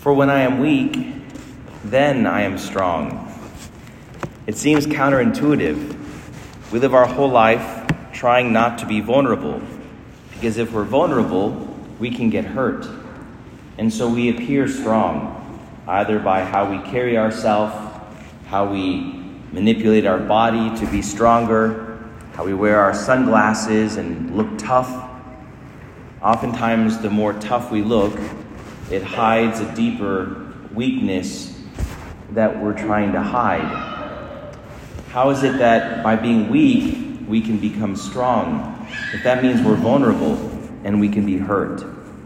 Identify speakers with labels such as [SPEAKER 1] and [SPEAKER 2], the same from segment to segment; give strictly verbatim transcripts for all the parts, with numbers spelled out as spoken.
[SPEAKER 1] For when I am weak, then I am strong. It seems counterintuitive. We live our whole life trying not to be vulnerable, because if we're vulnerable, we can get hurt. And so we appear strong, either by how we carry ourselves, how we manipulate our body to be stronger, how we wear our sunglasses and look tough. Oftentimes, the more tough we look, it hides a deeper weakness that we're trying to hide. How is it that by being weak, we can become strong, if that means we're vulnerable and we can be hurt?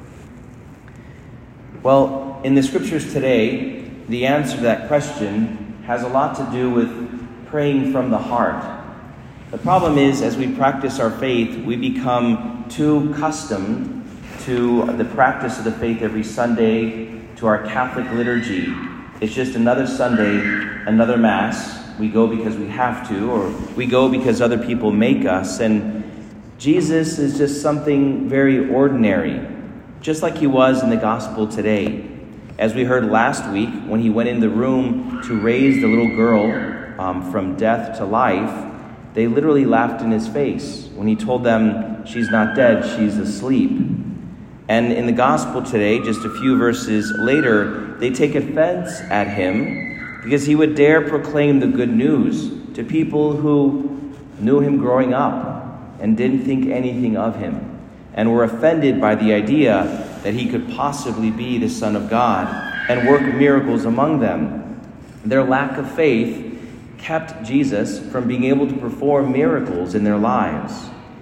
[SPEAKER 1] Well, in the scriptures today, the answer to that question has a lot to do with praying from the heart. The problem is, as we practice our faith, we become too accustomed to the practice of the faith every Sunday, to our Catholic liturgy. It's just another Sunday, another Mass. We go because we have to, or we go because other people make us. And Jesus is just something very ordinary, just like he was in the gospel today. As we heard last week, when he went in the room to raise the little girl um, from death to life, they literally laughed in his face when he told them she's not dead, she's asleep. And in the gospel today, just a few verses later, they take offense at him because he would dare proclaim the good news to people who knew him growing up and didn't think anything of him, and were offended by the idea that he could possibly be the Son of God and work miracles among them. Their lack of faith kept Jesus from being able to perform miracles in their lives.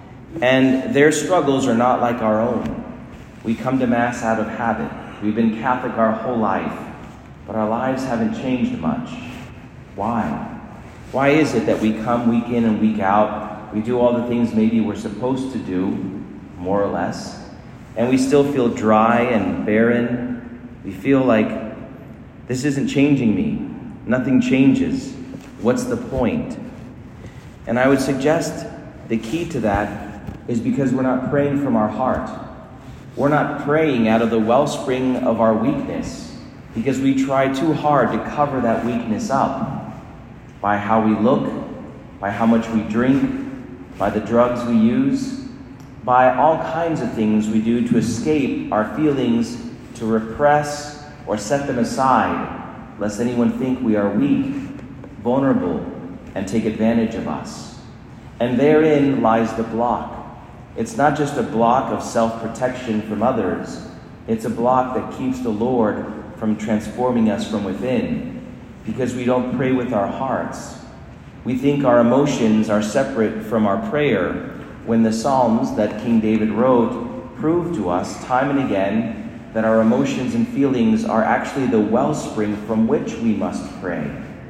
[SPEAKER 1] And their struggles are not like our own. We come to Mass out of habit. We've been Catholic our whole life, but our lives haven't changed much. Why? Why is it that we come week in and week out, we do all the things maybe we're supposed to do, more or less, and we still feel dry and barren? We feel like, this isn't changing me. Nothing changes. What's the point? And I would suggest the key to that is because we're not praying from our heart. We're not praying out of the wellspring of our weakness, because we try too hard to cover that weakness up by how we look, by how much we drink, by the drugs we use, by all kinds of things we do to escape our feelings, to repress or set them aside, lest anyone think we are weak, vulnerable, and take advantage of us. And therein lies the block. It's not just a block of self-protection from others. It's a block that keeps the Lord from transforming us from within, because we don't pray with our hearts. We think our emotions are separate from our prayer, when the Psalms that King David wrote prove to us time and again that our emotions and feelings are actually the wellspring from which we must pray.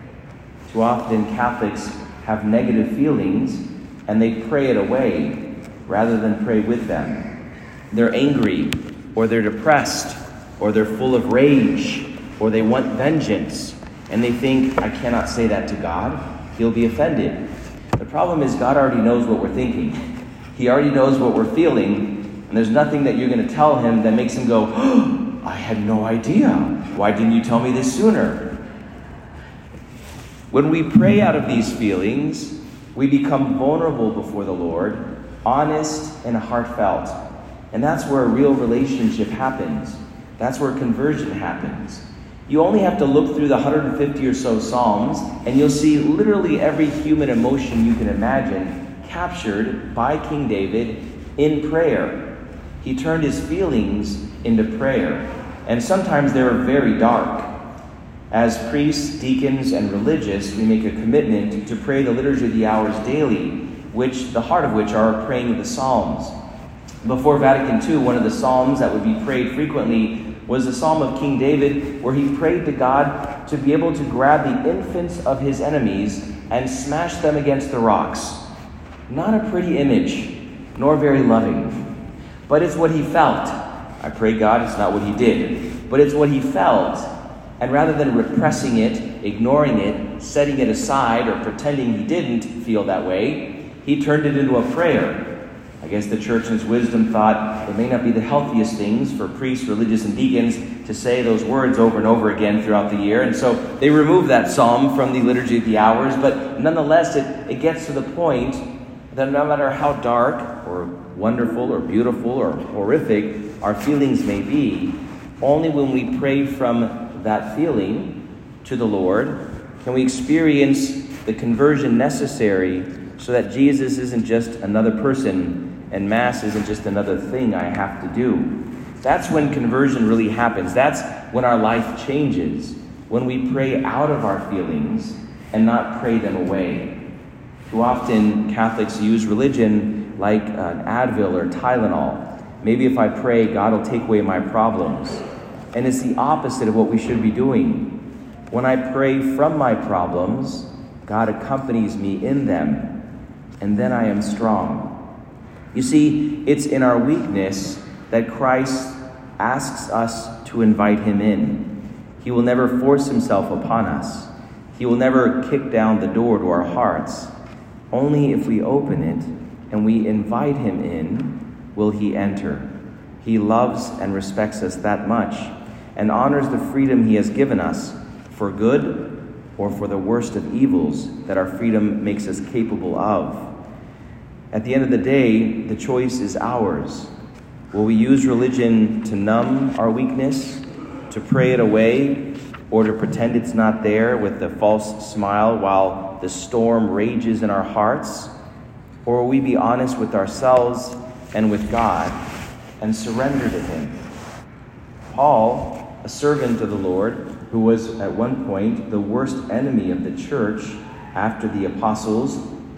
[SPEAKER 1] Too often Catholics have negative feelings and they pray it away rather than pray with them. They're angry, or they're depressed, or they're full of rage, or they want vengeance, and they think, I cannot say that to God. He'll be offended. The problem is God already knows what we're thinking. He already knows what we're feeling, and there's nothing that you're going to tell him that makes him go, oh, I had no idea. Why didn't you tell me this sooner? When we pray out of these feelings, we become vulnerable before the Lord, honest and heartfelt. And that's where a real relationship happens. That's where conversion happens. You only have to look through the one hundred fifty or so Psalms, and you'll see literally every human emotion you can imagine captured by King David in prayer. He turned his feelings into prayer, and sometimes they were very dark. As priests, deacons, and religious, we make a commitment to pray the Liturgy of the Hours daily, which the heart of which are praying of the Psalms. Before Vatican Two, one of the Psalms that would be prayed frequently was the Psalm of King David, where he prayed to God to be able to grab the infants of his enemies and smash them against the rocks. Not a pretty image, nor very loving, but it's what he felt. I pray God it's not what he did, but it's what he felt. And rather than repressing it, ignoring it, setting it aside, or pretending he didn't feel that way, he turned it into a prayer. I guess the church in its wisdom thought it may not be the healthiest things for priests, religious, and deacons to say those words over and over again throughout the year. And so they removed that psalm from the Liturgy of the Hours. But nonetheless, it, it gets to the point that no matter how dark or wonderful or beautiful or horrific our feelings may be, only when we pray from that feeling to the Lord can we experience the conversion necessary so that Jesus isn't just another person and Mass isn't just another thing I have to do. That's when conversion really happens. That's when our life changes, when we pray out of our feelings and not pray them away. Too often, Catholics use religion like an Advil or Tylenol. Maybe if I pray, God will take away my problems. And it's the opposite of what we should be doing. When I pray from my problems, God accompanies me in them, and then I am strong. You see, it's in our weakness that Christ asks us to invite him in. He will never force himself upon us. He will never kick down the door to our hearts. Only if we open it and we invite him in, will he enter. He loves and respects us that much and honors the freedom he has given us for good or for the worst of evils that our freedom makes us capable of. At the end of the day, the choice is ours. Will we use religion to numb our weakness, to pray it away, or to pretend it's not there with a false smile while the storm rages in our hearts? Or will we be honest with ourselves and with God and surrender to him? Paul, a servant of the Lord, who was at one point the worst enemy of the church after the apostles,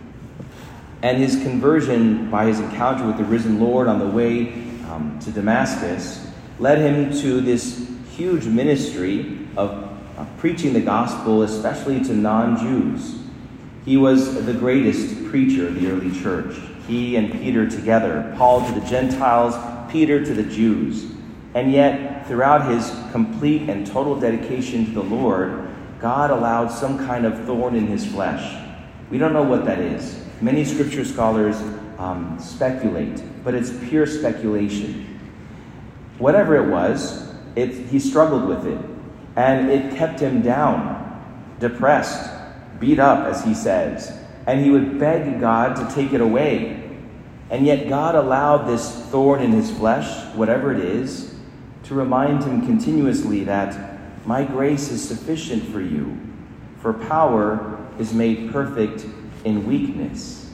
[SPEAKER 1] and his conversion by his encounter with the risen Lord on the way um, to Damascus led him to this huge ministry of uh, preaching the gospel, especially to non-Jews. He was the greatest preacher of the early church. He and Peter together, Paul to the Gentiles, Peter to the Jews. And yet, throughout his complete and total dedication to the Lord, God allowed some kind of thorn in his flesh. We don't know what that is. Many scripture scholars um, speculate, but it's pure speculation. Whatever it was, it, he struggled with it, and it kept him down, depressed, beat up, as he says, and he would beg God to take it away. And yet God allowed this thorn in his flesh, whatever it is, to remind him continuously that my grace is sufficient for you, for power is made perfect in weakness.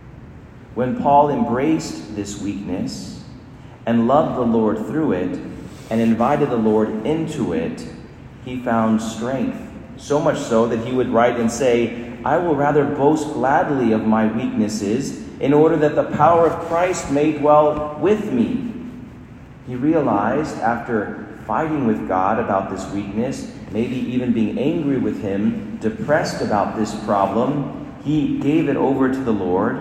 [SPEAKER 1] When Paul embraced this weakness and loved the Lord through it and invited the Lord into it, he found strength, so much so that he would write and say, I will rather boast gladly of my weaknesses in order that the power of Christ may dwell with me. He realized after fighting with God about this weakness, maybe even being angry with him, depressed about this problem, he gave it over to the Lord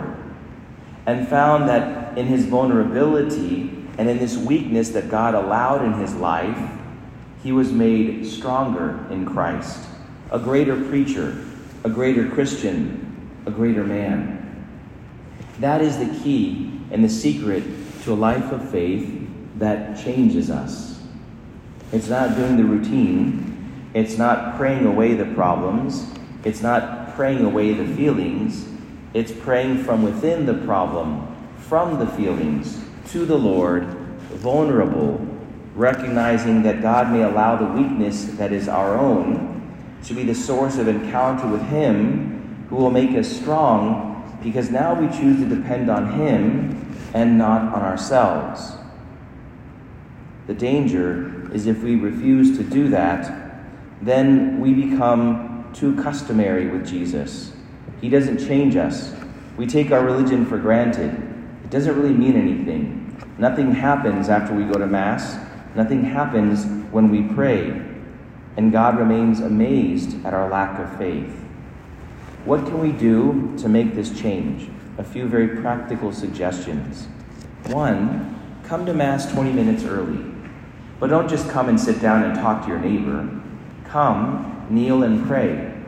[SPEAKER 1] and found that in his vulnerability and in this weakness that God allowed in his life, he was made stronger in Christ, a greater preacher, a greater Christian, a greater man. That is the key and the secret to a life of faith that changes us. It's not doing the routine. It's not praying away the problems. It's not praying away the feelings. It's praying from within the problem, from the feelings, to the Lord, vulnerable, recognizing that God may allow the weakness that is our own to be the source of encounter with him who will make us strong, because now we choose to depend on him and not on ourselves. The danger is if we refuse to do that, then we become too customary with Jesus. He doesn't change us. We take our religion for granted. It doesn't really mean anything. Nothing happens after we go to Mass. Nothing happens when we pray. And God remains amazed at our lack of faith. What can we do to make this change? A few very practical suggestions. One, come to Mass twenty minutes early. But don't just come and sit down and talk to your neighbor. Come, kneel and pray.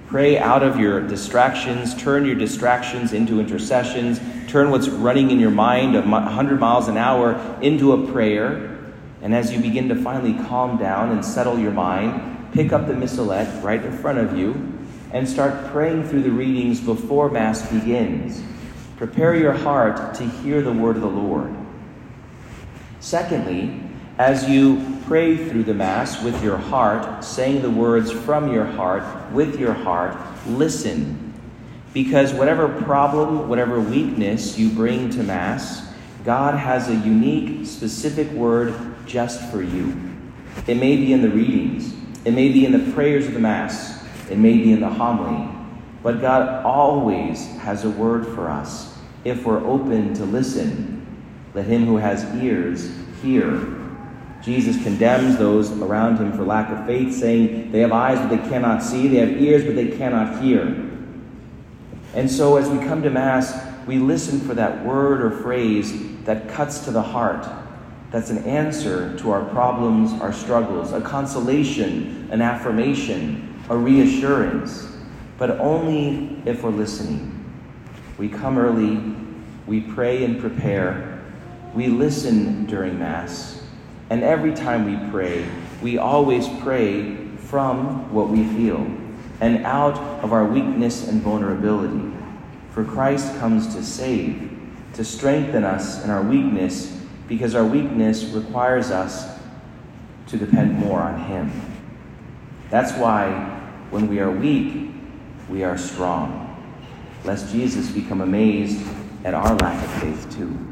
[SPEAKER 1] Pray out of your distractions. Turn your distractions into intercessions. Turn what's running in your mind a hundred miles an hour into a prayer. And as you begin to finally calm down and settle your mind, pick up the missalette right in front of you and start praying through the readings before Mass begins. Prepare your heart to hear the word of the Lord. Secondly, as you pray through the Mass with your heart, saying the words from your heart, with your heart, listen. Because whatever problem, whatever weakness you bring to Mass, God has a unique, specific word just for you. It may be in the readings. It may be in the prayers of the Mass. It may be in the homily. But God always has a word for us if we're open to listen. Let him who has ears hear. Jesus condemns those around him for lack of faith, saying they have eyes but they cannot see, they have ears but they cannot hear. And so as we come to Mass, we listen for that word or phrase that cuts to the heart. That's an answer to our problems, our struggles, a consolation, an affirmation, a reassurance, but only if we're listening. We come early, we pray and prepare, we listen during Mass. And every time we pray, we always pray from what we feel and out of our weakness and vulnerability. For Christ comes to save, to strengthen us in our weakness, because our weakness requires us to depend more on him. That's why when we are weak, we are strong, lest Jesus become amazed at our lack of faith too.